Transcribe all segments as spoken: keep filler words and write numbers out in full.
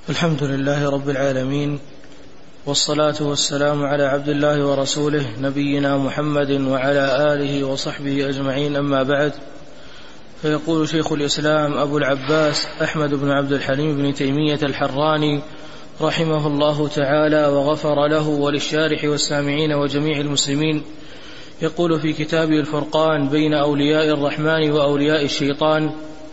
الحمد لله رب العالمين، والصلاة والسلام على عبد الله ورسوله نبينا محمد وعلى آله وصحبه أجمعين، أما بعد. فيقول شيخ الإسلام أبو العباس أحمد بن عبد الحليم بن تيمية الحراني رحمه الله تعالى وغفر له وللشارح والسامعين وجميع المسلمين، يقول في كتابه الفرقان بين أولياء الرحمن وأولياء الشيطان: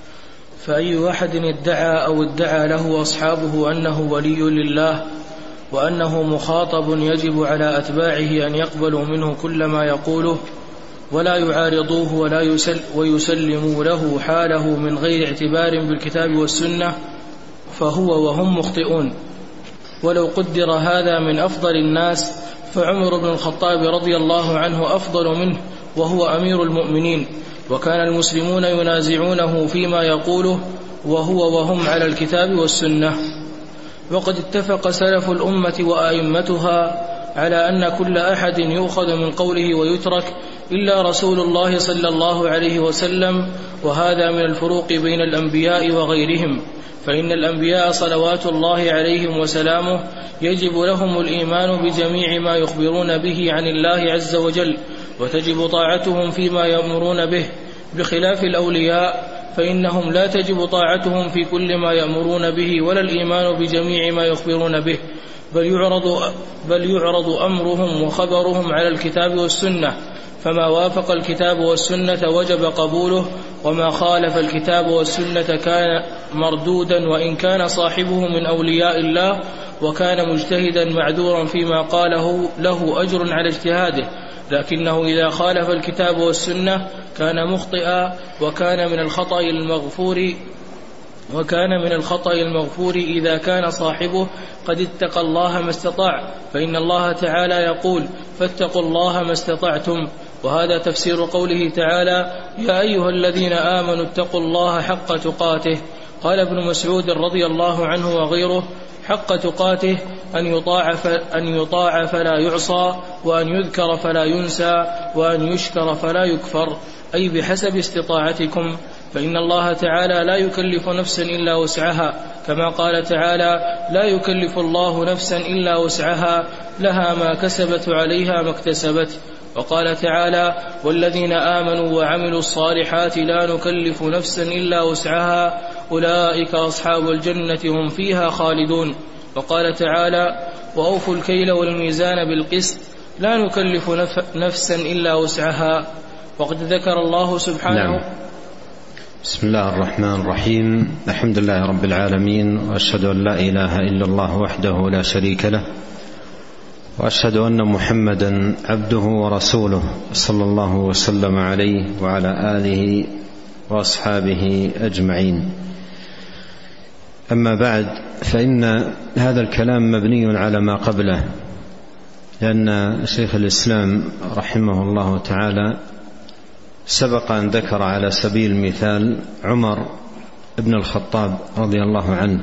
فأي أحد ادعى أو ادعى له أصحابه أنه ولي لله وأنه مخاطب يجب على أتباعه أن يقبلوا منه كل ما يقوله ولا يعارضوه ولا يسل ويسلموا له حاله من غير اعتبار بالكتاب والسنة، فهو وهم مخطئون. ولو قدر هذا من أفضل الناس فعمر بن الخطاب رضي الله عنه أفضل منه وهو أمير المؤمنين، وكان المسلمون ينازعونه فيما يقوله وهو وهم على الكتاب والسنة. وقد اتفق سلف الأمة وأئمتها على أن كل أحد يؤخذ من قوله ويترك إلا رسول الله صلى الله عليه وسلم، وهذا من الفروق بين الأنبياء وغيرهم، فإن الأنبياء صلوات الله عليهم وسلامه يجب لهم الإيمان بجميع ما يخبرون به عن الله عز وجل، وتجب طاعتهم فيما يأمرون به، بخلاف الأولياء فإنهم لا تجب طاعتهم في كل ما يأمرون به ولا الإيمان بجميع ما يخبرون به، بل يعرض, بل يعرض أمرهم وخبرهم على الكتاب والسنة، فما وافق الكتاب والسنة وجب قبوله، وما خالف الكتاب والسنة كان مردودا، وإن كان صاحبه من أولياء الله وكان مجتهدا معذورا فيما قاله له أجر على اجتهاده، لكنه إذا خالف الكتاب والسنة كان مخطئا، وكان من الخطأ المغفور وكان من الخطأ المغفور إذا كان صاحبه قد اتقى الله ما استطاع، فإن الله تعالى يقول: فاتقوا الله ما استطعتم، وهذا تفسير قوله تعالى: يا أيها الذين آمنوا اتقوا الله حق تقاته. قال ابن مسعود رضي الله عنه وغيره: حق تقاته أن يطاع, أن يطاع فلا يعصى، وأن يذكر فلا ينسى، وأن يشكر فلا يكفر، أي بحسب استطاعتكم، فإن الله تعالى لا يكلف نفسا إلا وسعها، كما قال تعالى: لا يكلف الله نفسا إلا وسعها، لها ما كسبت عليها ما اكتسبت. وقال تعالى: والذين آمنوا وعملوا الصالحات لا نكلف نفسا إلا وسعها، أولئك أصحاب الجنة هم فيها خالدون. وقال تعالى: وأوفوا الكيل والميزان بالقسط لا نكلف نفسا إلا وسعها. وقد ذكر الله سبحانه. نعم. بسم الله الرحمن الرحيم، الحمد لله رب العالمين، وأشهد أن لا إله إلا الله وحده لا شريك له، وأشهد أن محمدا عبده ورسوله صلى الله وسلم عليه وعلى آله وأصحابه أجمعين. أما بعد، فإن هذا الكلام مبني على ما قبله، لأن شيخ الإسلام رحمه الله تعالى سبق أن ذكر على سبيل المثال عمر بن الخطاب رضي الله عنه،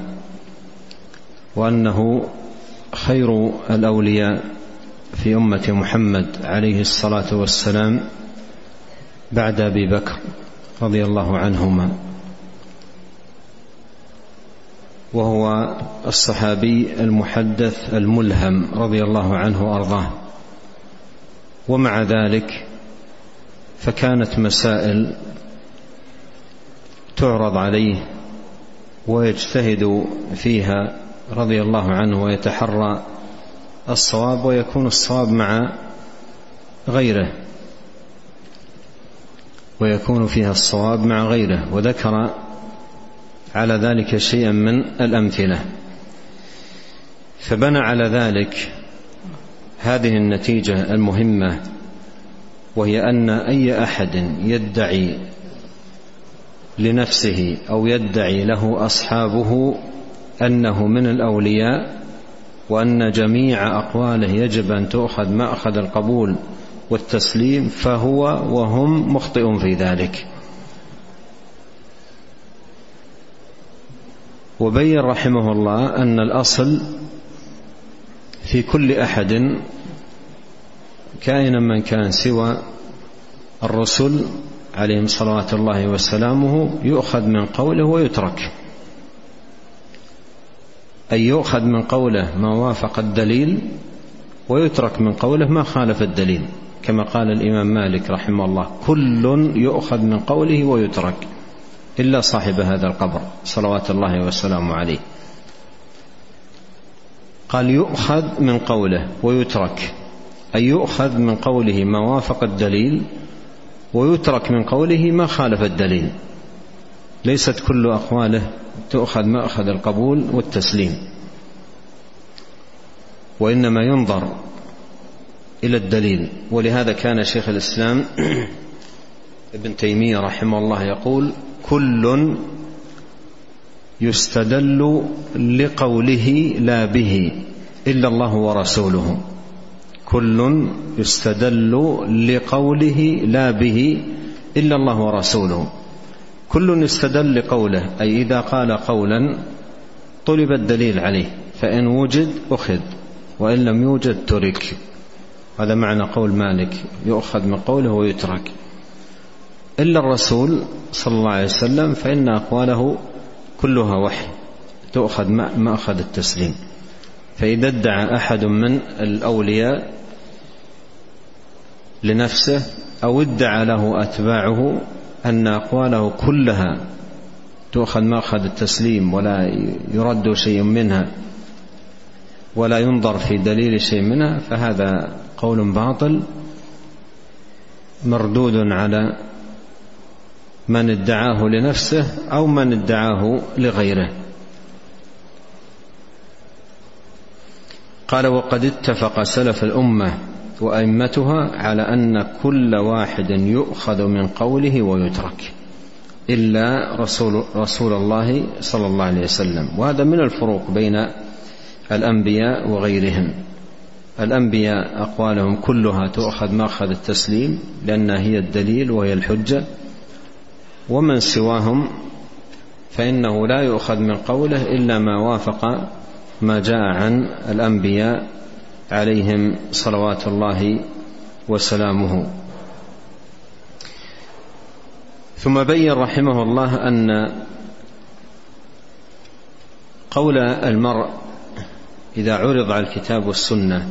وأنه خير الأولياء في أمة محمد عليه الصلاة والسلام بعد أبي بكر رضي الله عنهما، وهو الصحابي المحدث الملهم رضي الله عنه وأرضاه. ومع ذلك فكانت مسائل تعرض عليه ويجتهد فيها رضي الله عنه ويتحرى الصواب، ويكون الصواب مع غيره ويكون فيها الصواب مع غيره، وذكر على ذلك شيئا من الأمثلة، فبنى على ذلك هذه النتيجة المهمة، وهي أن أي أحد يدعي لنفسه أو يدعي له أصحابه أنه من الأولياء وأن جميع أقواله يجب أن تؤخذ مأخذ القبول والتسليم، فهو وهم مخطئ في ذلك. وبين رحمه الله أن الأصل في كل أحد كائنا من كان سوى الرسل عليهم صلوات الله وسلامه يؤخذ من قوله ويترك. أن يؤخذ من قوله ما وافق الدليل ويترك من قوله ما خالف الدليل، كما قال الإمام مالك رحمه الله: كل يؤخذ من قوله ويترك إلا صاحب هذا القبر صلوات الله وسلامه عليه. قال يؤخذ من قوله ويترك، أي يؤخذ من قوله ما وافق الدليل ويترك من قوله ما خالف الدليل. ليست كل أقواله تؤخذ مأخذ القبول والتسليم، وإنما ينظر إلى الدليل. ولهذا كان شيخ الإسلام ابن تيمية رحمه الله يقول: كل يستدل لقوله لا به إلا الله ورسوله. كل يستدل لقوله لا به إلا الله ورسوله. كل يستدل لقوله، أي إذا قال قولا طلب الدليل عليه، فإن وجد أخذ وإن لم يوجد ترك. هذا معنى قول مالك: يؤخذ من قوله ويترك. إلا الرسول صلى الله عليه وسلم فإن أقواله كلها وحي تؤخذ مأخذ التسليم. فإذا ادعى أحد من الأولياء لنفسه أو ادعى له أتباعه أن أقواله كلها تؤخذ مأخذ التسليم ولا يرد شيء منها ولا ينظر في دليل شيء منها، فهذا قول باطل مردود على من ادعاه لنفسه أو من ادعاه لغيره. قال: وقد اتفق سلف الأمة وأئمتها على أن كل واحد يؤخذ من قوله ويترك إلا رسول, رسول الله صلى الله عليه وسلم. وهذا من الفروق بين الأنبياء وغيرهم. الأنبياء أقوالهم كلها تؤخذ مأخذ التسليم لأنها هي الدليل وهي الحجة، ومن سواهم فإنه لا يؤخذ من قوله إلا ما وافق ما جاء عن الأنبياء عليهم صلوات الله وسلامه. ثم بين رحمه الله أن قول المرء إذا عرض على الكتاب والسنة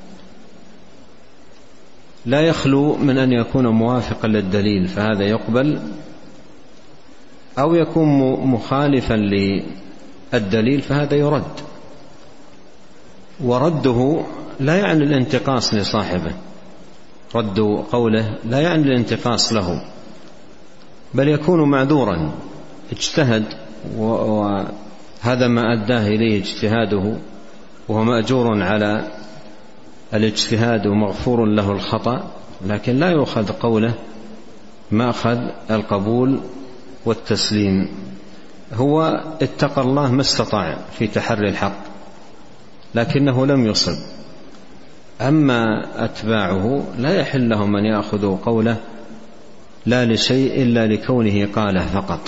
لا يخلو من أن يكون موافقا للدليل فهذا يقبل، أو يكون مخالفا للدليل فهذا يرد. ورده لا يعني الانتقاص لصاحبه، رد قوله لا يعني الانتقاص له، بل يكون معذورا، اجتهد وهذا ما أداه إليه اجتهاده وهو مأجور على الاجتهاد ومغفور له الخطأ، لكن لا يؤخذ قوله مأخذ القبول والتسليم. هو اتقى الله ما استطاع في تحري الحق لكنه لم يصب. أما أتباعه لا يحل لهم أن يأخذوا قوله لا لشيء إلا لكونه قاله فقط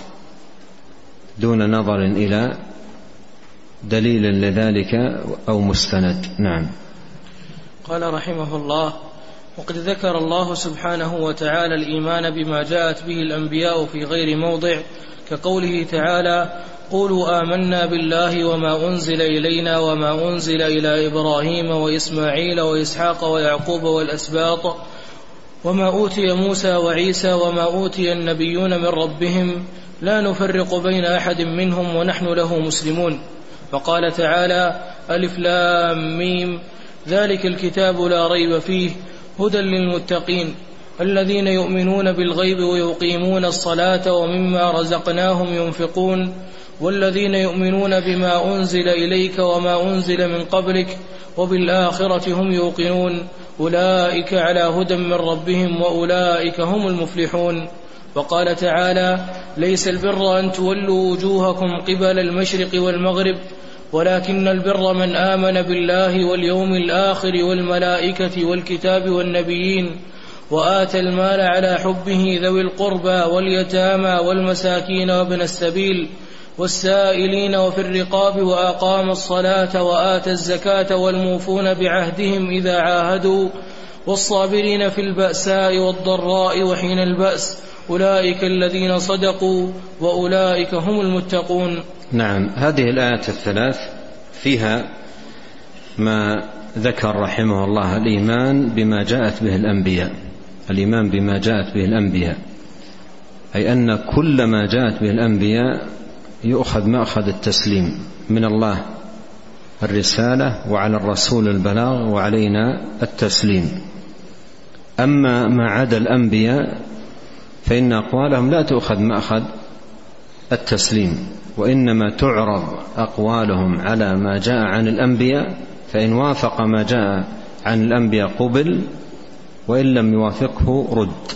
دون نظر إلى دليل لذلك أو مستند. نعم. قال رحمه الله: وقد ذكر الله سبحانه وتعالى الإيمان بما جاءت به الأنبياء في غير موضع، كقوله تعالى: قولوا آمنا بالله وما أنزل إلينا وما أنزل إلى إبراهيم وإسماعيل وإسحاق ويعقوب والأسباط وما أوتي موسى وعيسى وما أوتي النبيون من ربهم لا نفرق بين أحد منهم ونحن له مسلمون. فقال تعالى: ألف لام ميم ذلك الكتاب لا ريب فيه هدى للمتقين الذين يؤمنون بالغيب ويقيمون الصلاة ومما رزقناهم ينفقون والذين يؤمنون بما أنزل إليك وما أنزل من قبلك وبالآخرة هم يوقنون أولئك على هدى من ربهم وأولئك هم المفلحون. وقال تعالى: ليس البر أن تولوا وجوهكم قبل المشرق والمغرب ولكن البر من آمن بالله واليوم الآخر والملائكة والكتاب والنبيين وآتى المال على حبه ذوي القربى واليتامى والمساكين وابن السبيل والسائلين وفي الرقاب وأقام الصلاة وآتى الزكاة والموفون بعهدهم إذا عاهدوا والصابرين في البأساء والضراء وحين البأس أولئك الذين صدقوا وأولئك هم المتقون. نعم. هذه الآيات الثلاث فيها ما ذكر رحمه الله الإيمان بما جاءت به الأنبياء، الإيمان بما جاءت به الأنبياء، أي أن كل ما جاءت به الأنبياء يؤخذ مأخذ التسليم، من الله الرسالة وعلى الرسول البلاغ وعلينا التسليم. أما ما عدا الأنبياء فإن أقوالهم لا تؤخذ مأخذ التسليم، وإنما تعرض أقوالهم على ما جاء عن الأنبياء، فإن وافق ما جاء عن الأنبياء قبل، وإن لم يوافقه رد.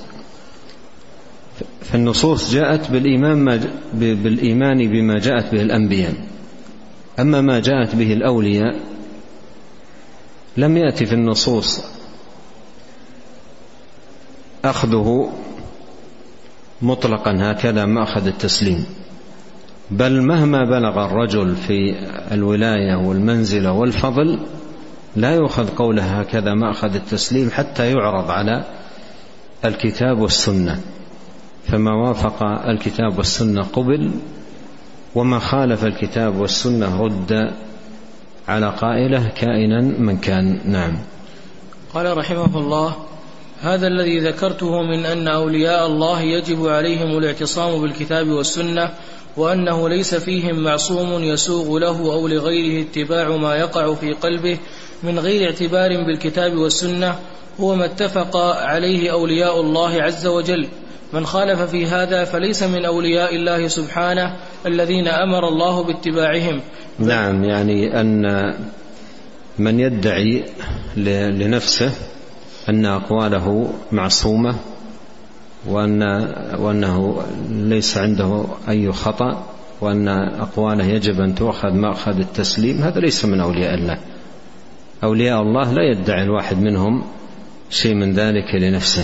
فالنصوص جاءت بالإيمان, بالإيمان بما جاءت به الأنبياء. أما ما جاءت به الأولياء لم يأتي في النصوص أخذه مطلقا هكذا مأخذ التسليم، بل مهما بلغ الرجل في الولاية والمنزلة والفضل لا يؤخذ قوله هكذا مأخذ التسليم حتى يعرض على الكتاب والسنة، فما وافق الكتاب والسنة قبل، وما خالف الكتاب والسنة رد على قائله كائنا من كان. نعم. قال رحمه الله: هذا الذي ذكرته من أن أولياء الله يجب عليهم الاعتصام بالكتاب والسنة، وأنه ليس فيهم معصوم يسوغ له أو لغيره اتباع ما يقع في قلبه من غير اعتبار بالكتاب والسنة، هو ما اتفق عليه أولياء الله عز وجل. من خالف في هذا فليس من أولياء الله سبحانه الذين أمر الله باتباعهم. نعم، يعني أن من يدعي لنفسه أن أقواله معصومة وأن وأنه ليس عنده أي خطأ وأن أقواله يجب أن تؤخذ مأخذ التسليم، هذا ليس من أولياء الله. أولياء الله لا يدعي الواحد منهم شيء من ذلك لنفسه،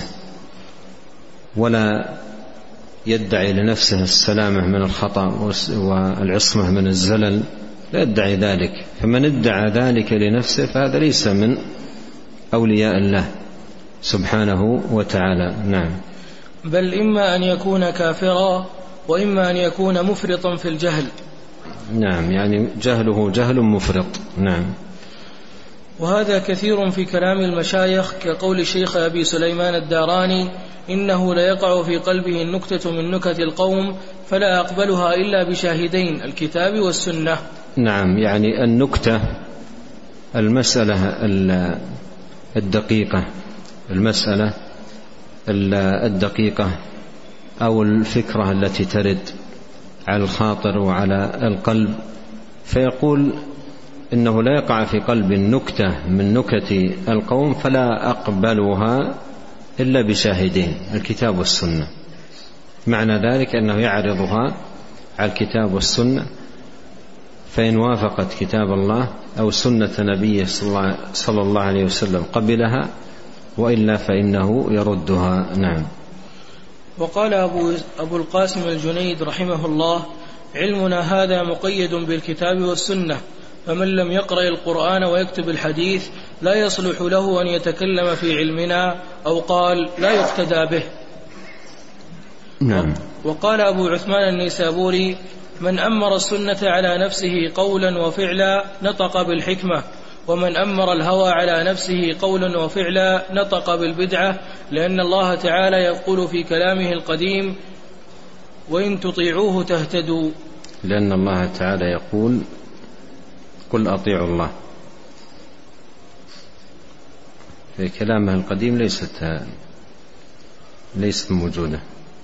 ولا يدعي لنفسه السلامة من الخطأ والعصمة من الزلل، لا يدعي ذلك. فمن ادعى ذلك لنفسه فهذا ليس من أولياء الله سبحانه وتعالى. نعم. بل إما أن يكون كافرا وإما أن يكون مفرطا في الجهل. نعم، يعني جهله جهل مفرط. نعم. وهذا كثير في كلام المشايخ، كقول الشيخ أبي سليمان الداراني: إنه ليقع في قلبه النكتة من نكت القوم فلا أقبلها إلا بشاهدين، الكتاب والسنة. نعم، يعني النكتة المسألة الدقيقة المسألة الدقيقة أو الفكرة التي ترد على الخاطر وعلى القلب، فيقول إنه لا يقع في قلب النكتة من نكت القوم فلا أقبلها إلا بشاهدين، الكتاب والسنة. معنى ذلك أنه يعرضها على الكتاب والسنة، فإن وافقت كتاب الله أو سنة نبيه صلى الله عليه وسلم قبلها، وإلا فإنه يردها. نعم. وقال أبو, أبو القاسم الجنيد رحمه الله: علمنا هذا مقيد بالكتاب والسنة، فمن لم يقرأ القرآن ويكتب الحديث لا يصلح له أن يتكلم في علمنا، أو قال لا يقتدى به. نعم. وقال أبو عثمان النيسابوري: من أمر السنة على نفسه قولا وفعلا نطق بالحكمة، ومن أمر الهوى على نفسه قولا وفعلا نطق بالبدعة، لأن الله تعالى يقول في كلامه القديم: وإن تطيعوه تهتدوا. لأن الله تعالى يقول: قل أطيعوا الله. في كلامه القديم ليست ليست موجودة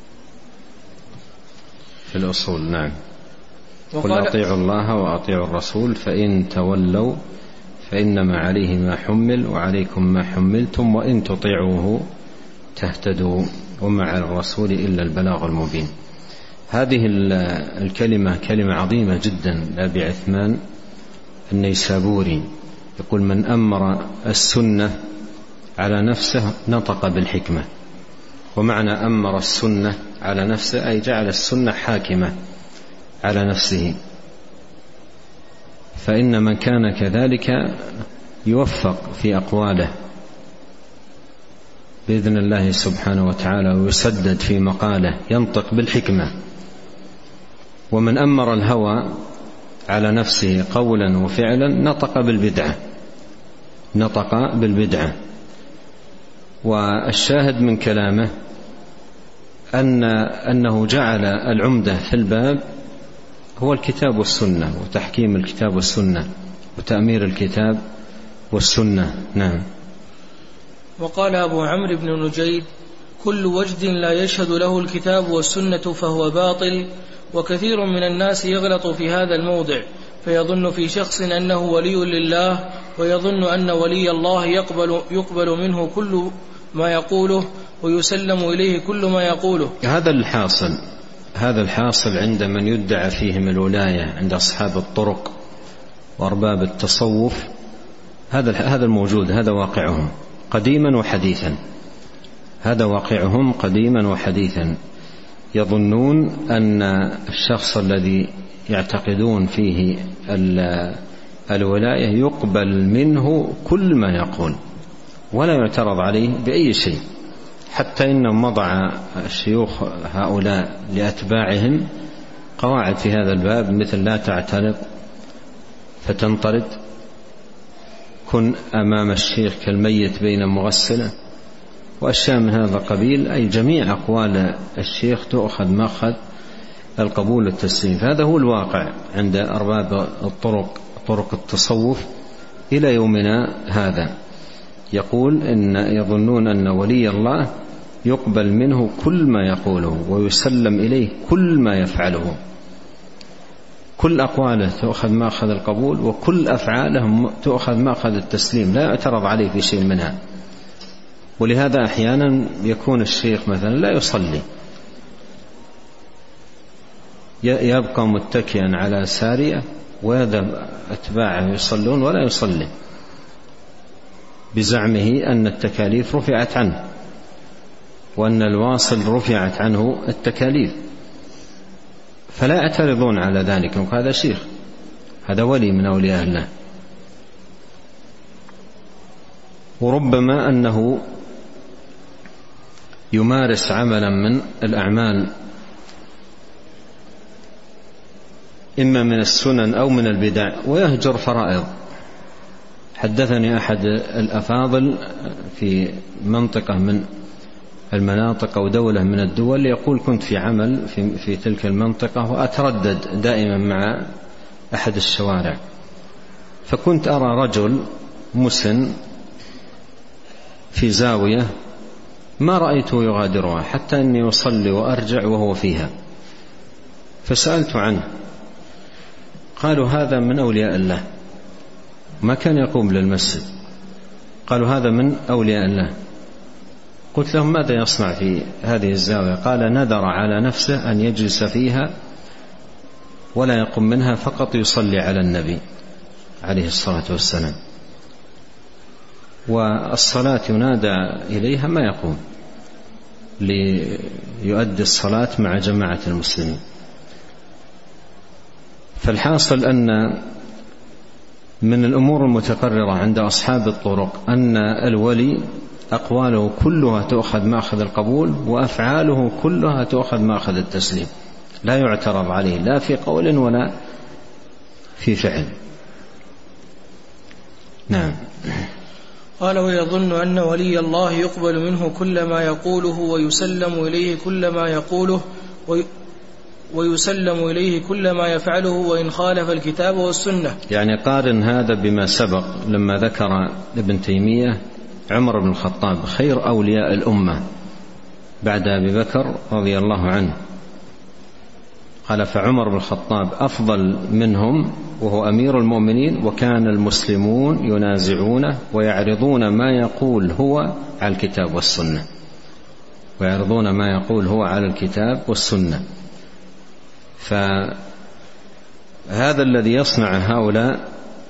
في الأصول. نعم. قل أطيعوا الله وأطيعوا الرسول فإن تولوا فإنما عليه ما حمل وعليكم ما حملتم وإن تطيعوه تهتدوا وما على الرسول إلا البلاغ المبين. هذه الكلمة كلمة عظيمة جدا لأبي عثمان النيسابوري، يقول: من أمر السنة على نفسه نطق بالحكمة. ومعنى أمر السنة على نفسه أي جعل السنة حاكمة على نفسه، فإن من كان كذلك يوفق في أقواله بإذن الله سبحانه وتعالى، ويسدد في مقاله، ينطق بالحكمة. ومن أمر الهوى على نفسه قولا وفعلا نطق بالبدعة نطق بالبدعة. والشاهد من كلامه أن أنه جعل العمدة في الباب هو الكتاب والسنة وتحكيم الكتاب والسنة وتأمير الكتاب والسنة. نعم. وقال أبو عمرو بن نجيد: كل وجد لا يشهد له الكتاب والسنة فهو باطل. وكثير من الناس يغلط في هذا الموضع فيظن في شخص أنه ولي لله ويظن أن ولي الله يقبل, يقبل منه كل ما يقوله ويسلم إليه كل ما يقوله. هذا الحاصل هذا الحاصل عند من يدعى فيهم الولاية، عند أصحاب الطرق وأرباب التصوف. هذا هذا الموجود، هذا واقعهم قديما وحديثا، هذا واقعهم قديما وحديثا. يظنون أن الشخص الذي يعتقدون فيه الولاية يقبل منه كل ما يقول ولا يعترض عليه بأي شيء، حتى إنهم وضع الشيوخ هؤلاء لأتباعهم قواعد في هذا الباب، مثل: لا تعترض فتنطرد، كن أمام الشيخ كالميت بين مغسله، وأشياء من هذا القبيل. أي جميع أقوال الشيخ تؤخذ مأخذ القبول والتسليم. هذا هو الواقع عند أرباب الطرق طرق التصوف إلى يومنا هذا. يقول إن يظنون أن ولي الله يقبل منه كل ما يقوله ويسلم إليه كل ما يفعله، كل أقواله تؤخذ مأخذ القبول وكل أفعاله تؤخذ مأخذ التسليم، لا يعترض عليه في شيء منها. ولهذا أحيانا يكون الشيخ مثلا لا يصلي، يبقى متكئا على سارية ويذهب أتباعه يصلون ولا يصلي، بزعمه أن التكاليف رفعت عنه وأن الواصل رفعت عنه التكاليف، فلا يعترضون على ذلك. وهذا شيخ، هذا ولي من أولياء الله. وربما أنه يمارس عملا من الأعمال إما من السنن أو من البدع ويهجر فرائض. حدثني أحد الأفاضل في منطقة من المناطق أو دولة من الدول، يقول: كنت في عمل في, في تلك المنطقة وأتردد دائما مع أحد الشوارع، فكنت أرى رجل مسن في زاوية ما رأيته يغادرها حتى أني يصلي وأرجع وهو فيها، فسألت عنه، قالوا: هذا من أولياء الله، ما كان يقوم للمسجد. قالوا: هذا من أولياء الله. قلت لهم: ماذا يصنع في هذه الزاوية؟ قال: نذر على نفسه أن يجلس فيها ولا يقوم منها، فقط يصلي على النبي عليه الصلاة والسلام، والصلاة ينادى إليها ما يقوم ليؤدي الصلاة مع جماعة المسلمين. فالحاصل أن من الأمور المتقررة عند أصحاب الطرق أن الولي أقواله كلها تأخذ مأخذ القبول وأفعاله كلها تأخذ مأخذ التسليم، لا يعترض عليه لا في قول ولا في فعل. نعم. قال: ويظن أن ولي الله يقبل منه كل ما يقوله ويسلم إليه كل ما يقوله وي ويسلم إليه كل ما يفعله وإن خالف الكتاب والسنة. يعني قارن هذا بما سبق لما ذكر ابن تيمية عمر بن الخطاب خير أولياء الأمة بعد أبي بكر رضي الله عنه، قال: فعمر بن الخطاب أفضل منهم وهو أمير المؤمنين، وكان المسلمون ينازعونه ويعرضون ما يقول هو على الكتاب والسنة ويعرضون ما يقول هو على الكتاب والسنة. فهذا الذي يصنع هؤلاء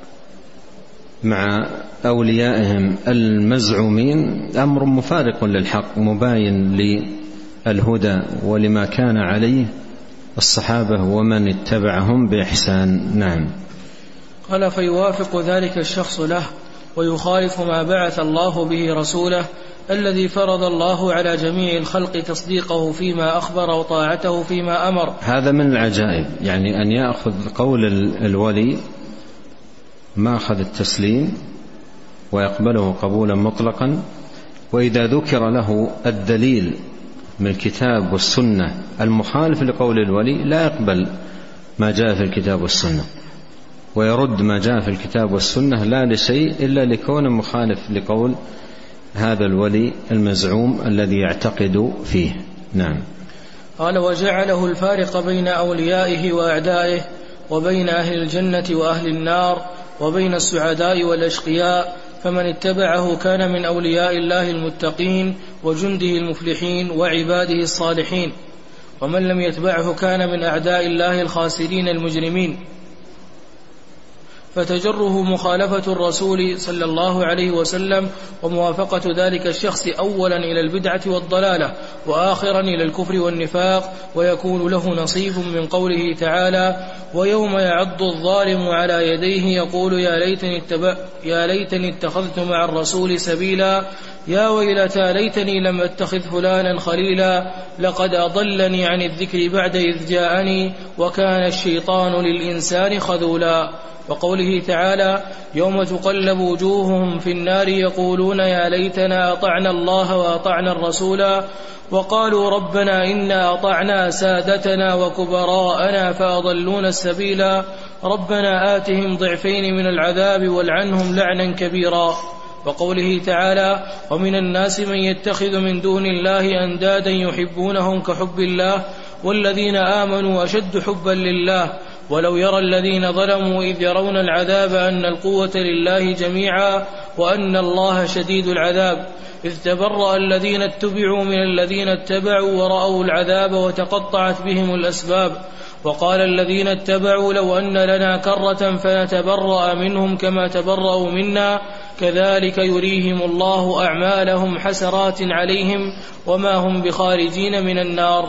مع أوليائهم المزعومين أمر مفارق للحق مباين للهدى ولما كان عليه الصحابة ومن اتبعهم بإحسان. نعم. قال: فيوافق ذلك الشخص له ويخالف ما بعث الله به رسوله الذي فرض الله على جميع الخلق تصديقه فيما أخبر وطاعته فيما أمر. هذا من العجائب، يعني أن يأخذ قول الولي ما أخذ التسليم ويقبله قبولا مطلقا، وإذا ذكر له الدليل من الكتاب والسنة المخالف لقول الولي لا يقبل ما جاء في الكتاب والسنة، ويرد ما جاء في الكتاب والسنة لا لشيء إلا لكونه مخالف لقول هذا الولي المزعوم الذي يعتقد فيه. نعم. قال: وجعله الفارق بين أوليائه وأعدائه، وبين أهل الجنة وأهل النار، وبين السعداء والأشقياء، فمن اتبعه كان من أولياء الله المتقين وجنده المفلحين وعباده الصالحين، ومن لم يتبعه كان من أعداء الله الخاسرين المجرمين. فتجره مخالفة الرسول صلى الله عليه وسلم وموافقة ذلك الشخص أولا إلى البدعة والضلالة، وآخرا إلى الكفر والنفاق، ويكون له نصيب من قوله تعالى: ويوم يعض الظالم على يديه يقول يا ليتني, اتبع يا ليتني اتخذت مع الرسول سبيلا، يا ويلتى ليتني لم أتخذ فلانا خليلا، لقد أضلني عن الذكر بعد إذ جاءني، وكان الشيطان للإنسان خذولا. وقوله تعالى: يوم تقلب وجوههم في النار يقولون يا ليتنا أطعنا الله وأطعنا الرسولا، وقالوا ربنا إنا أطعنا سادتنا وكبراءنا فأضلونا السبيلا، ربنا آتهم ضعفين من العذاب والعنهم لعنا كبيرا. وقوله تعالى: ومن الناس من يتخذ من دون الله أندادا يحبونهم كحب الله والذين آمنوا أشد حبا لله، ولو يرى الذين ظلموا إذ يرون العذاب أن القوة لله جميعا وأن الله شديد العذاب، إذ تبرأ الذين اتبعوا من الذين اتبعوا ورأوا العذاب وتقطعت بهم الأسباب، وقال الذين اتبعوا لو أن لنا كرة فنتبرأ منهم كما تبرأوا منا كذلك يريهم الله أعمالهم حسرات عليهم وما هم بخارجين من النار.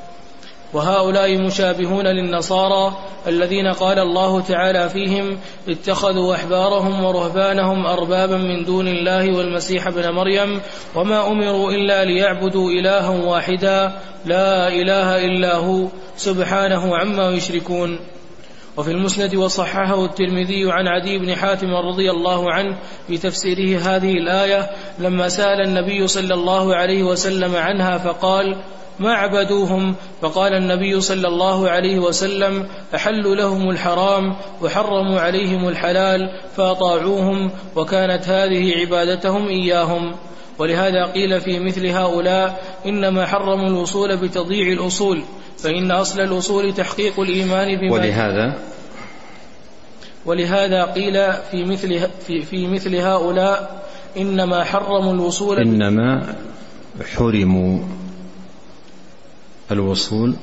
وهؤلاء مشابهون للنصارى الذين قال الله تعالى فيهم: اتخذوا أحبارهم ورهبانهم أربابا من دون الله والمسيح ابن مريم وما أمروا إلا ليعبدوا إلها واحدا لا إله إلا هو سبحانه عما يشركون. وفي المسند وصححه الترمذي عن عدي بن حاتم رضي الله عنه في تفسيره هذه الآية لما سأل النبي صلى الله عليه وسلم عنها فقال: ما عبدوهم؟ فقال النبي صلى الله عليه وسلم: أحلوا لهم الحرام وحرموا عليهم الحلال فأطاعوهم، وكانت هذه عبادتهم إياهم. ولهذا قيل في مثل هؤلاء: إنما حرموا الوصول بتضييع الأصول، فإن أصل الأصول تحقيق الإيمان بما ولهذا ولهذا قيل في مثل في, في مثل هؤلاء: إنما حرموا الوصول إنما حرموا الوصول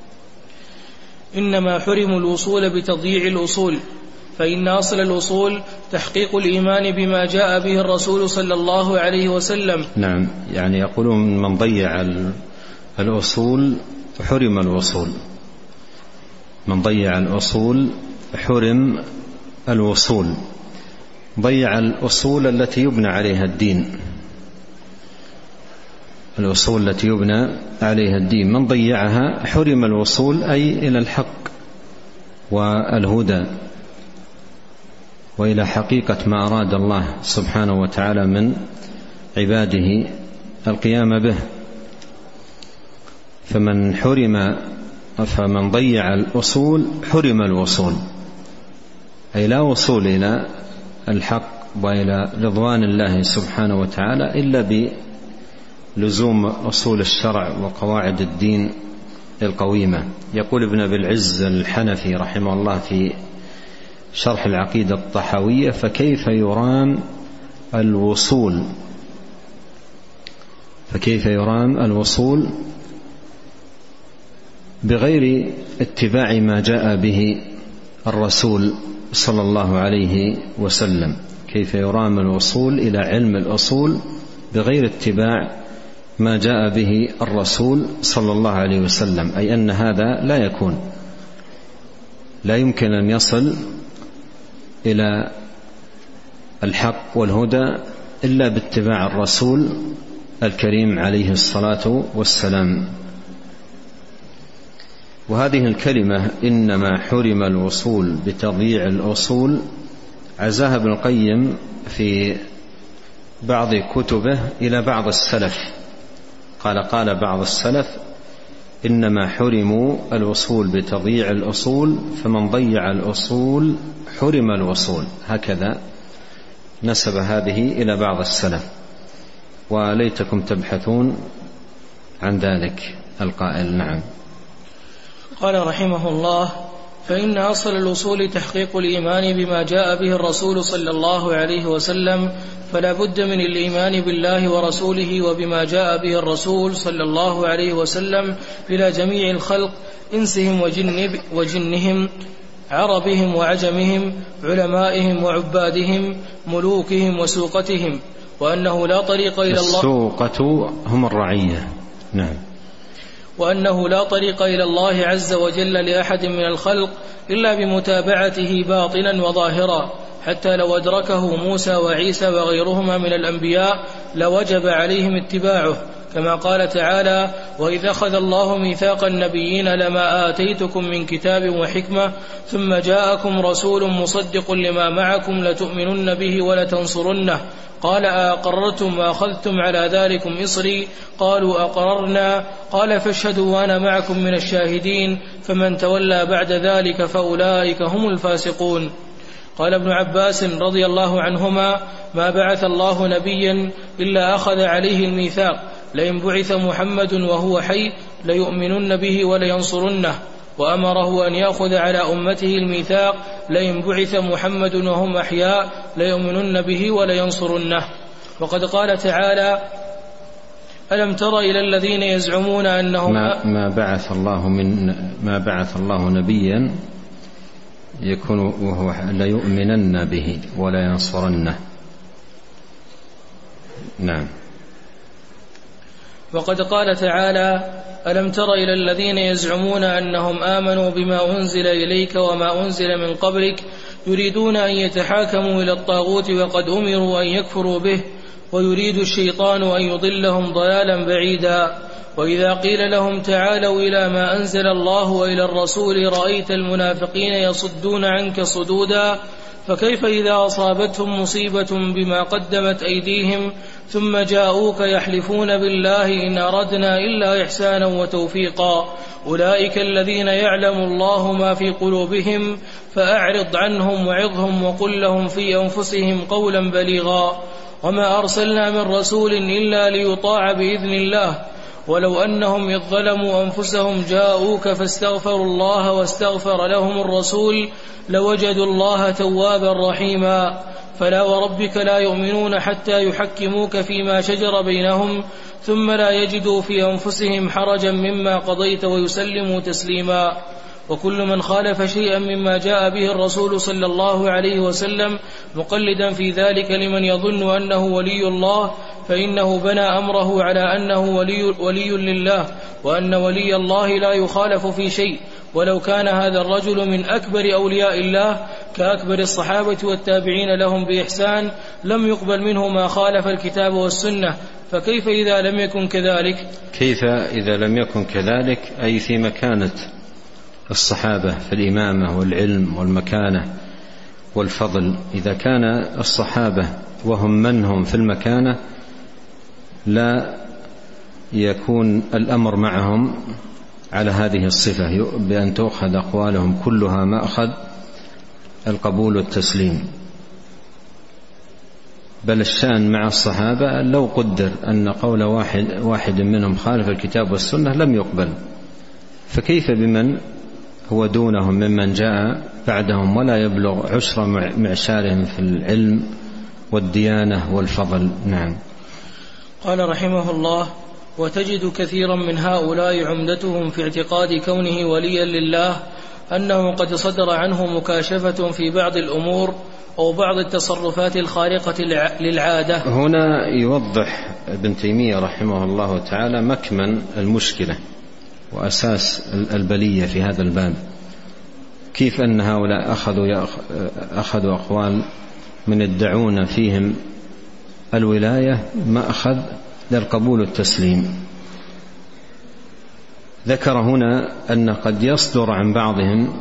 إنما حرموا الوصول بتضييع الأصول، فإن أصل الأصول تحقيق الإيمان بما جاء به الرسول صلى الله عليه وسلم. نعم، يعني يقولون من ضيع الأصول حرم الوصول، من ضيع الأصول حرم الوصول، ضيع الأصول التي يبنى عليها الدين، الأصول التي يبنى عليها الدين، من ضيعها حرم الوصول أي إلى الحق والهدى وإلى حقيقة ما أراد الله سبحانه وتعالى من عباده القيام به. فمن حرم فمن ضيع الأصول حرم الوصول، أي لا وصول إلى الحق وإلى رضوان الله سبحانه وتعالى إلا بلزوم أصول الشرع وقواعد الدين القويمة. يقول ابن أبي العز الحنفي رحمه الله في شرح العقيدة الطحاوية: فكيف يرام الوصول فكيف يرام الوصول بغير اتباع ما جاء به الرسول صلى الله عليه وسلم؟ كيف يرام الوصول إلى علم الأصول بغير اتباع ما جاء به الرسول صلى الله عليه وسلم؟ أي أن هذا لا يكون، لا يمكن أن يصل إلى الحق والهدى إلا باتباع الرسول الكريم عليه الصلاة والسلام. وهذه الكلمة إنما حرم الوصول بتضييع الأصول عزاها ابن القيم في بعض كتبه إلى بعض السلف، قال قال بعض السلف إنما حرموا الوصول بتضييع الأصول، فمن ضيع الأصول حرم الوصول، هكذا نسب هذه إلى بعض السلف، وليتكم تبحثون عن ذلك القائل. نعم. قال رحمه الله: فإن أصل الوصول تحقيق الإيمان بما جاء به الرسول صلى الله عليه وسلم، فلا بد من الإيمان بالله ورسوله وبما جاء به الرسول صلى الله عليه وسلم إلى جميع الخلق، إنسهم وجن وجنهم، عربهم وعجمهم، علمائهم وعبادهم، ملوكهم وسوقتهم، وأنه لا طريق إلى الله. السوقة هم الرعية. نعم. وأنه لا طريق إلى الله عز وجل لأحد من الخلق إلا بمتابعته باطنا وظاهرا، حتى لو أدركه موسى وعيسى وغيرهما من الأنبياء لوجب عليهم اتباعه، كما قال تعالى: وإذ أخذ الله ميثاق النبيين لما آتيتكم من كتاب وحكمة ثم جاءكم رسول مصدق لما معكم لتؤمنن به ولتنصرنه، قال أأقررتم وأخذتم على ذلكم إصري؟ قالوا أقررنا، قال فاشهدوا وأنا معكم من الشاهدين، فمن تولى بعد ذلك فأولئك هم الفاسقون. قال ابن عباس رضي الله عنهما: ما بعث الله نبيا إلا أخذ عليه الميثاق، لئن بعث محمد وهو حي ليؤمنن به ولينصرنه، وأمره أن يأخذ على أمته الميثاق، لئن بعث محمد وهم أحياء ليؤمنن به ولينصرنه. وقد قال تعالى: ألم تر إلى الذين يزعمون أنهم ما, ما بعث الله من ما بعث الله نبيا يكون وهو ليؤمنن به ولينصرنه. نعم. وقد قال تعالى: ألم تر إلى الذين يزعمون أنهم آمنوا بما أنزل إليك وما أنزل من قبلك يريدون أن يتحاكموا إلى الطاغوت وقد أمروا أن يكفروا به، ويريد الشيطان أن يضلهم ضلالا بعيدا. وإذا قيل لهم تعالوا إلى ما أنزل الله وإلى الرسول رأيت المنافقين يصدون عنك صدودا، فكيف إذا أصابتهم مصيبة بما قدمت أيديهم ثم جاءوك يحلفون بالله إن أردنا إلا إحسانا وتوفيقا، أولئك الذين يعلم الله ما في قلوبهم فأعرض عنهم وعظهم وقل لهم في أنفسهم قولا بليغا، وما أرسلنا من رسول إلا ليطاع بإذن الله، ولو أنهم إذ ظلموا أنفسهم جاءوك فاستغفروا الله واستغفر لهم الرسول لوجدوا الله توابا رحيما. فلا وربك لا يؤمنون حتى يحكموك فيما شجر بينهم ثم لا يجدوا في أنفسهم حرجا مما قضيت ويسلموا تسليما. وكل من خالف شيئا مما جاء به الرسول صلى الله عليه وسلم مقلدا في ذلك لمن يظن أنه ولي الله فإنه بنى أمره على أنه ولي, ولي لله، وأن ولي الله لا يخالف في شيء، ولو كان هذا الرجل من أكبر أولياء الله كأكبر الصحابة والتابعين لهم بإحسان لم يقبل منه ما خالف الكتاب والسنة. فكيف إذا لم يكن كذلك؟ كيف إذا لم يكن كذلك أي في مكانة الصحابة في الإمامة والعلم والمكانة والفضل، إذا كان الصحابة وهم من هم في المكانة لا يكون الأمر معهم على هذه الصفة بأن تؤخذ أقوالهم كلها مأخذ القبول والتسليم، بل الشأن مع الصحابة لو قدر أن قول واحد, واحد منهم خالف الكتاب والسنة لم يقبل، فكيف بمن هو دونهم ممن جاء بعدهم ولا يبلغ عشر معشارهم في العلم والديانة والفضل. نعم. قال رحمه الله: وتجد كثيرا من هؤلاء عمدتهم في اعتقاد كونه وليا لله أنه قد صدر عنه مكاشفة في بعض الأمور أو بعض التصرفات الخارقة للعادة. هنا يوضح ابن تيمية رحمه الله تعالى مكمن المشكلة وأساس البلية في هذا الباب، كيف أن هؤلاء أخذوا, أخذوا أقوال من يدعون فيهم الولاية ما أخذ للقبول والتسليم. ذكر هنا أن قد يصدر عن بعضهم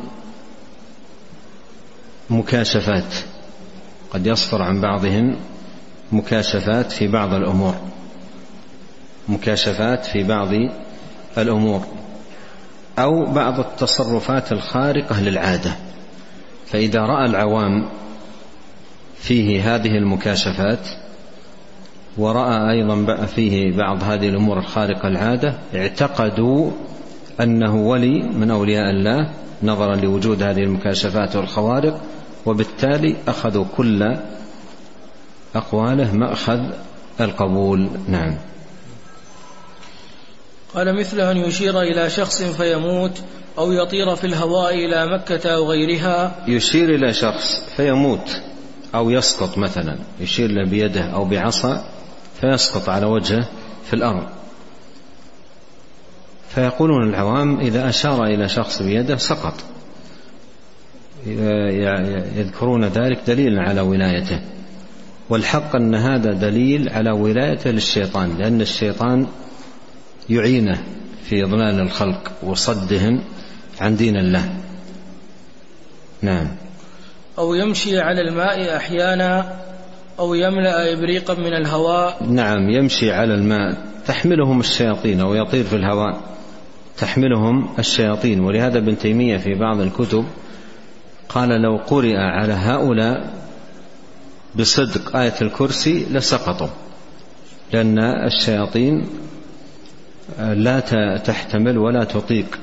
مكاشفات، قد يصدر عن بعضهم مكاشفات في بعض الأمور، مكاشفات في بعض الأمور أو بعض التصرفات الخارقة للعادة. فإذا رأى العوام فيه هذه المكاشفات ورأى أيضا فيه بعض هذه الأمور الخارقة للعادة اعتقدوا أنه ولي من أولياء الله نظرا لوجود هذه المكاشفات والخوارق، وبالتالي أخذوا كل أقواله مأخذ القبول. نعم. قال مثل أن يشير إلى شخص فيموت أو يطير في الهواء إلى مكة أو غيرها. يشير إلى شخص فيموت أو يسقط، مثلا يشير له بيده أو بعصا فيسقط على وجهه في الأرض، فيقولون العوام إذا أشار إلى شخص بيده سقط، يذكرون ذلك دليلا على ولايته، والحق أن هذا دليل على ولايته للشيطان، لأن الشيطان يعينه في إضلال الخلق وصدهم عن دين الله. نعم. أو يمشي على الماء أحيانا أو يملأ إبريقا من الهواء. نعم، يمشي على الماء تحملهم الشياطين، أو يطير في الهواء تحملهم الشياطين. ولهذا ابن تيمية في بعض الكتب قال لو قرئ على هؤلاء بصدق آية الكرسي لسقطوا، لأن الشياطين لا تحتمل ولا تطيق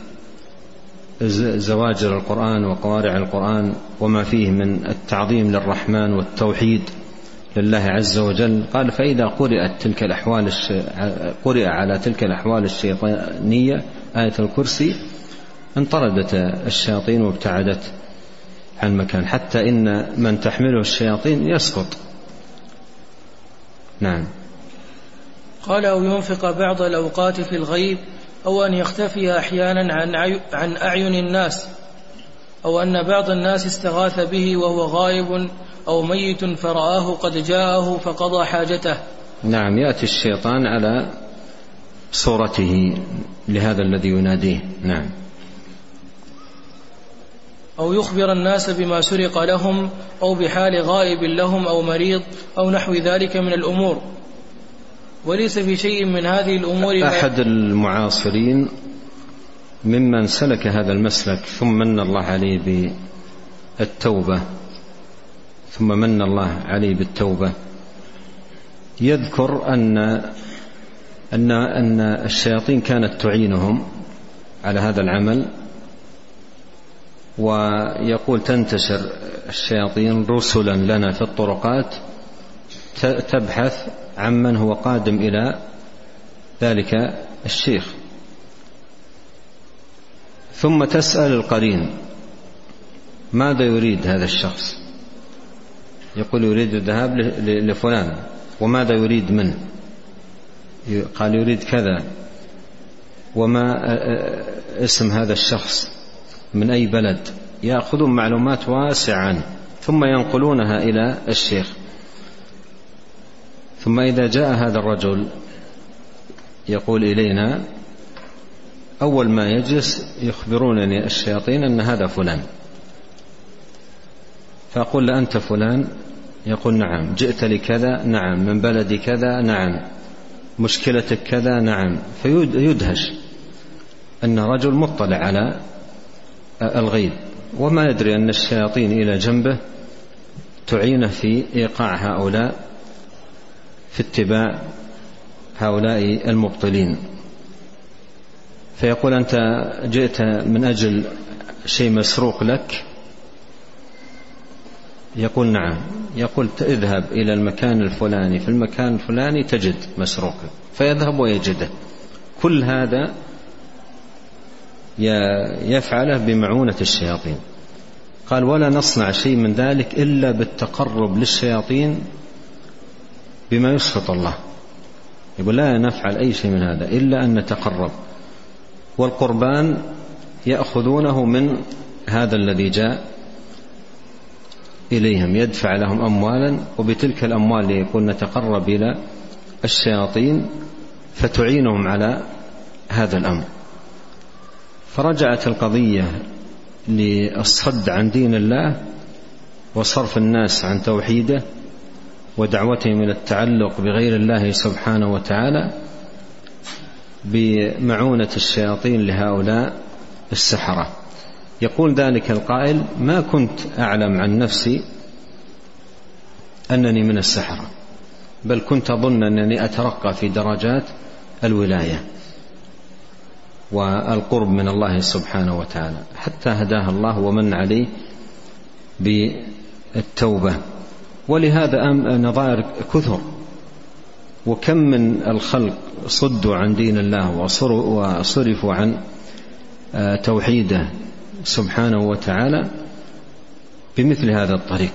زواجر القرآن وقوارع القرآن وما فيه من التعظيم للرحمن والتوحيد لله عز وجل. قال فإذا قرئت تلك الأحوال الش... قرئ على تلك الأحوال الشيطانية آية الكرسي انطردت الشياطين وابتعدت عن مكان، حتى إن من تحمله الشياطين يسقط. نعم. قال أو ينفق بعض الأوقات في الغيب، أو أن يختفي أحيانا عن أعين الناس، أو أن بعض الناس استغاث به وهو غائب أو ميت فرآه قد جاءه فقضى حاجته. نعم، يأتي الشيطان على صورته لهذا الذي يناديه. نعم. أو يخبر الناس بما سرق لهم أو بحال غائب لهم أو مريض أو نحو ذلك من الأمور، وليس في شيء من هذه الأمور. أحد المعاصرين ممن سلك هذا المسلك ثم من الله عليه بالتوبة ثم من الله عليه بالتوبة يذكر أن أن أن الشياطين كانت تعينهم على هذا العمل، ويقول تنتشر الشياطين رسلا لنا في الطرقات تبحث عمن هو قادم إلى ذلك الشيخ، ثم تسأل القرين ماذا يريد هذا الشخص، يقول يريد الذهاب لفلان، وماذا يريد منه؟ قال يريد كذا، وما اسم هذا الشخص، من أي بلد، يأخذون معلومات واسعة عنه ثم ينقلونها إلى الشيخ. ثم إذا جاء هذا الرجل يقول إلينا، أول ما يجلس يخبرونني الشياطين أن هذا فلان، فأقول له أنت فلان؟ يقول نعم. جئت لكذا؟ نعم. من بلدي كذا؟ نعم. مشكلتك كذا؟ نعم. فيدهش أن رجل مطلع على الغيب، وما يدري أن الشياطين إلى جنبه تعينه في إيقاع هؤلاء في اتباع هؤلاء المبطلين. فيقول أنت جئت من أجل شيء مسروق لك؟ يقول نعم. يقول اذهب إلى المكان الفلاني، في المكان الفلاني تجد مسروقا، فيذهب ويجده. كل هذا يفعله بمعونة الشياطين. قال ولا نصنع شيء من ذلك إلا بالتقرب للشياطين بما يسخط الله. يقول لا نفعل أي شيء من هذا إلا أن نتقرب، والقربان يأخذونه من هذا الذي جاء إليهم، يدفع لهم أموالا، وبتلك الأموال يكون نتقرب إلى الشياطين فتعينهم على هذا الأمر. فرجعت القضية للصد عن دين الله وصرف الناس عن توحيده ودعوتهم إلى التعلق بغير الله سبحانه وتعالى بمعونة الشياطين لهؤلاء السحرة. يقول ذلك القائل: ما كنت أعلم عن نفسي أنني من السحرة، بل كنت أظن أنني أترقى في درجات الولاية والقرب من الله سبحانه وتعالى، حتى هداه الله ومن عليه بالتوبة. ولهذا نظائر كثر، وكم من الخلق صدوا عن دين الله وصرفوا عن توحيده سبحانه وتعالى بمثل هذا الطريق.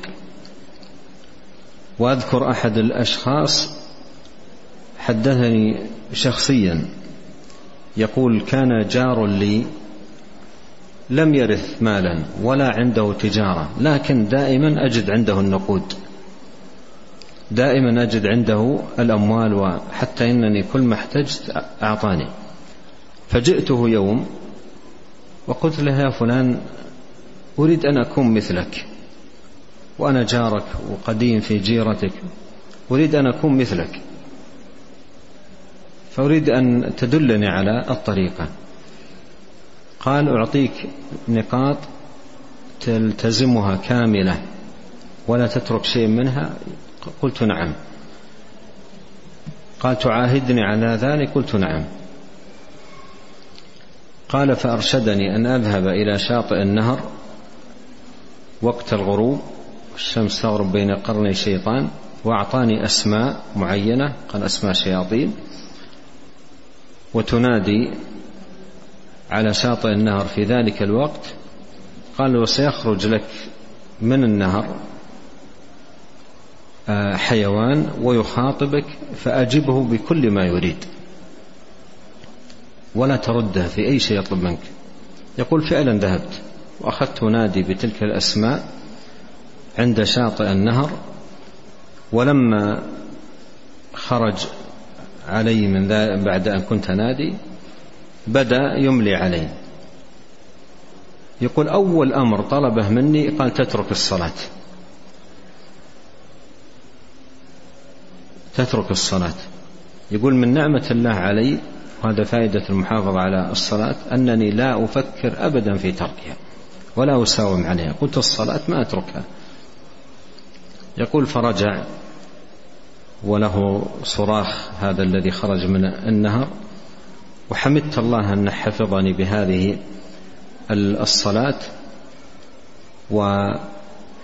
وأذكر أحد الأشخاص حدثني شخصيا يقول: كان جار لي لم يرث مالا ولا عنده تجارة، لكن دائما أجد عنده النقود، دائما أجد عنده الأموال، وحتى إنني كل ما احتجت أعطاني. فجئته يوم وقلت له: يا فلان، أريد أن أكون مثلك، وأنا جارك وقديم في جيرتك، أريد أن أكون مثلك، فأريد أن تدلني على الطريقة. قال: أعطيك نقاط تلتزمها كاملة ولا تترك شيء منها. قلت: نعم. قال: تعاهدني على ذلك؟ قلت: نعم. قال: فأرشدني أن أذهب إلى شاطئ النهر وقت الغروب والشمس تغرب بين قرني شيطان، وأعطاني أسماء معينة، قال: أسماء شياطين، وتنادي على شاطئ النهر في ذلك الوقت. قال: وسيخرج لك من النهر حيوان ويخاطبك فأجبه بكل ما يريد ولا ترده في أي شيء يطلب منك. يقول: فعلا ذهبت وأخذت نادي بتلك الأسماء عند شاطئ النهر، ولما خرج علي من بعد أن كنت نادي بدأ يملي علي. يقول: أول أمر طلبه مني قال: تترك الصلاة، تترك الصلاة. يقول: من نعمة الله علي، وهذا فائدة المحافظة على الصلاة، أنني لا أفكر أبدا في تركها ولا أساوم عليها، قلت الصلاة ما أتركها. يقول: فرجع وله صراخ هذا الذي خرج من النهر، وحمدت الله أن حفظني بهذه الصلاة. وكل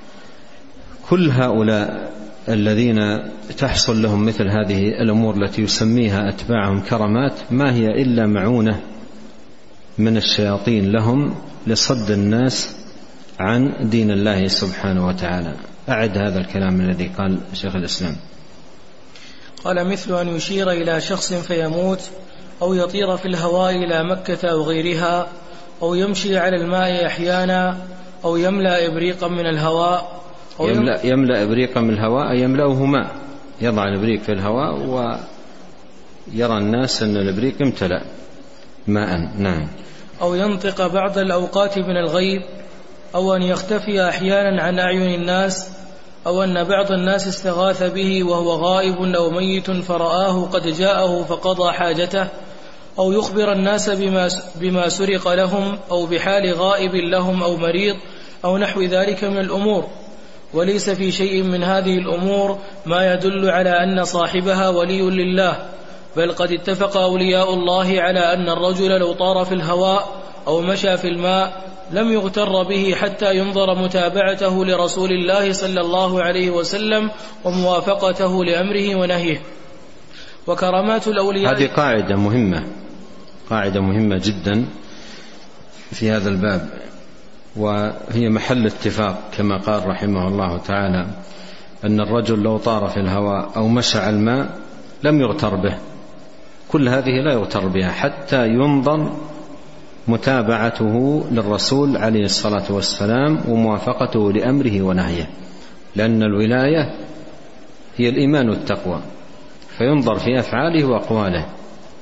هؤلاء الذين تحصل لهم مثل هذه الأمور التي يسميها أتباعهم كرامات ما هي إلا معونة من الشياطين لهم لصد الناس عن دين الله سبحانه وتعالى. أعد هذا الكلام الذي قال شيخ الإسلام. قال: مثل أن يشير إلى شخص فيموت، أو يطير في الهواء إلى مكة أو غيرها، أو يمشي على الماء أحيانا، أو يملأ إبريقا من الهواء، أو يملأ, يملأ إبريقا من الهواء، يملأه ماء، يضع الإبريق في الهواء ويرى الناس أن الإبريق امتلأ ماء. نعم. أو ينطق بعض الأوقات من الغيب، أو أن يختفي أحيانا عن أعين الناس، أو أن بعض الناس استغاث به وهو غائب أو ميت فرآه قد جاءه فقضى حاجته، أو يخبر الناس بما, بما سرق لهم، أو بحال غائب لهم أو مريض، أو نحو ذلك من الأمور. وليس في شيء من هذه الأمور ما يدل على أن صاحبها ولي لله، بل قد اتفق أولياء الله على أن الرجل لو طار في الهواء أو مشى في الماء لم يغتر به حتى ينظر متابعته لرسول الله صلى الله عليه وسلم وموافقته لأمره ونهيه. وكرامات الأولياء، هذه قاعدة مهمة، قاعدة مهمة جدا في هذا الباب، وهي محل اتفاق كما قال رحمه الله تعالى أن الرجل لو طار في الهواء أو مشى على الماء لم يغتر به. كل هذه لا يغتر بها حتى ينظر متابعته للرسول عليه الصلاة والسلام وموافقته لأمره ونهيه، لأن الولاية هي الإيمان والتقوى، فينظر في أفعاله وأقواله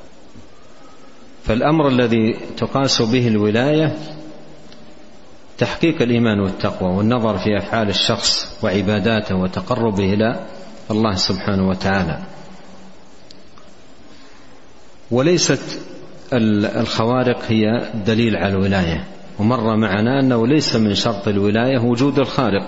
فالأمر الذي تقاس به الولاية تحقيق الإيمان والتقوى والنظر في أفعال الشخص وعباداته وتقربه إلى الله سبحانه وتعالى. وليست الخوارق هي دليل على الولاية، ومر معنا أنه ليس من شرط الولاية وجود الخارق،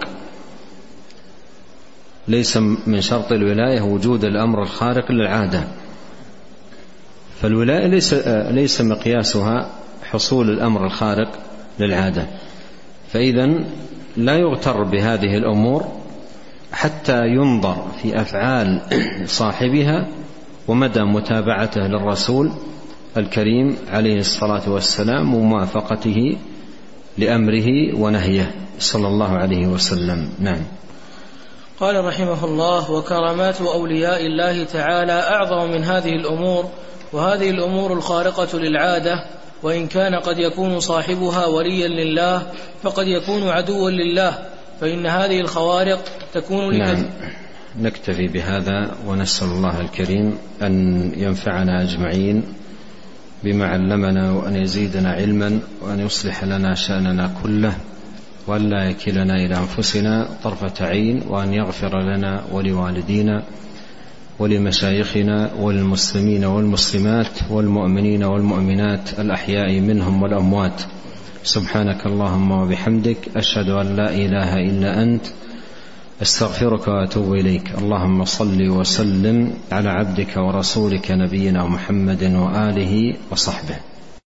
ليس من شرط الولاية وجود الأمر الخارق للعادة، فالولاية ليس, ليس مقياسها حصول الأمر الخارق للعادة. فإذن لا يغتر بهذه الأمور حتى ينظر في أفعال صاحبها ومدى متابعته للرسول الكريم عليه الصلاة والسلام وموافقته لأمره ونهيه صلى الله عليه وسلم. نعم. قال رحمه الله: وكرامات أولياء الله تعالى أعظم من هذه الأمور، وهذه الأمور الخارقة للعادة وإن كان قد يكون صاحبها وليا لله فقد يكون عدوا لله، فإن هذه الخوارق تكون نعم. نكتفي بهذا ونسأل الله الكريم أن ينفعنا أجمعين بما علمنا وأن يزيدنا علما وأن يصلح لنا شأننا كله وأن لا يكلنا إلى أنفسنا طرفة عين، وأن يغفر لنا ولوالدينا ولمشايخنا والمسلمين والمسلمات والمؤمنين والمؤمنات الأحياء منهم والأموات. سبحانك اللهم وبحمدك، أشهد أن لا إله إلا أنت، أستغفرك وأتوب إليك. اللهم صل وسلم على عبدك ورسولك نبينا محمد وآله وصحبه.